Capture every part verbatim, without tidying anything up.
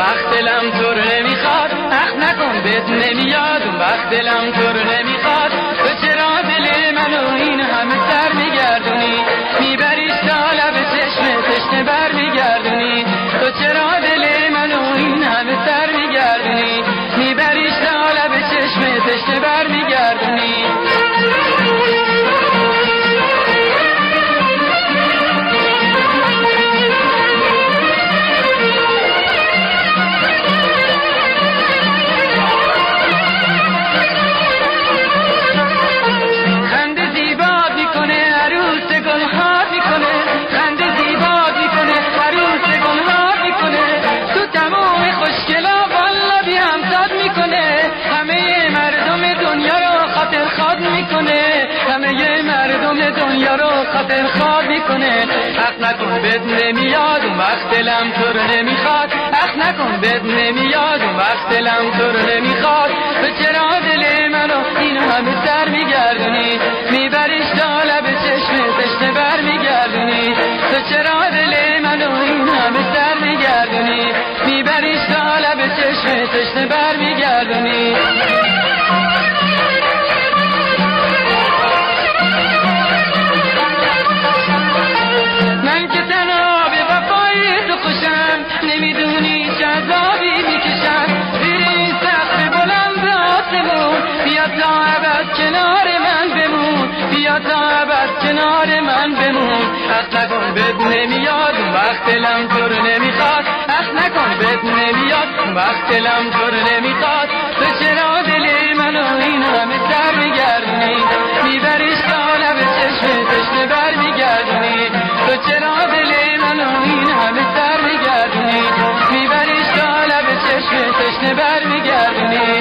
وقت دلم تو رو نمیخواد، اخ نکن بهت نمیاد اون وقت دلم تو رو نمیخواد. تو چرا دل منو این همه سر میگردونی، میبریش تا لب چشم تشنه بر میگردونی. تو چرا دل منو این همه سر میگردونی، میبریش تا لب چشم تشنه بر میگردونی. همه مردم دنیا رو خاطر خواب میکنه. حق نکن بد نمیاد اون وقت دلم تو رو نمیخواد، حق نکن بد نمیاد اون وقت دلم تو رو نمیخواد. تو چرا دل منو این همه سر میگردونی، میبریش تا لب چشم تشنه بر میگردونی. تو چرا دل منو این همه سر میگردونی، میبریش تا لب چشم تشنه بر میگردونی. من که تنها به وفای تو خوشم، نمیدونی چه عذابی میکشم. زیر این سقف بلند آسمون بیا تا ابد کنار من بمون، بیا تا ابد کنار من بمون. حق نکن بد نمیاد اون وقت دلم تو رو نمیخواد، حق نکن بد نمیاد اون وقت دلم تو رو نمیخواد. تو چرا دل منو این همه سر میگردونی، میبریش تا لب چشم تشنه بر میگردونی. تو چرا دل منو این همه سر میگردونی، میبریش تا لب چشم تشنه بر میگردونی.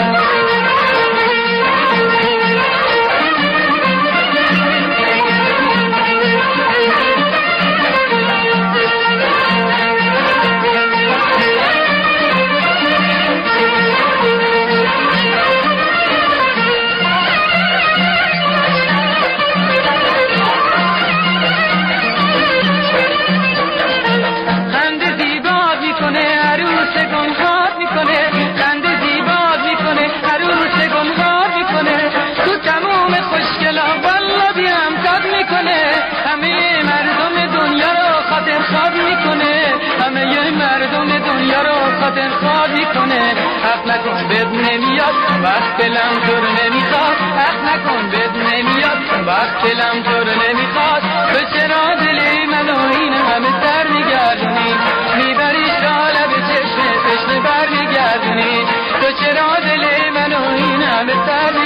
همه مردم دنیا رو خاطر خواب میکنه، همه مردم دنیا رو خاطر خواب میکنه. حق نکن بد نمیاد وقت دلم تو رو نمیخواد، حق نکن بد نمیاد وقت دلم تو رو نمیخواد. تو چرا دل منو این همه سر میگردونی، میبریش تا لب چشم تشنه بر میگردونی. تو چرا دل منو این همه سر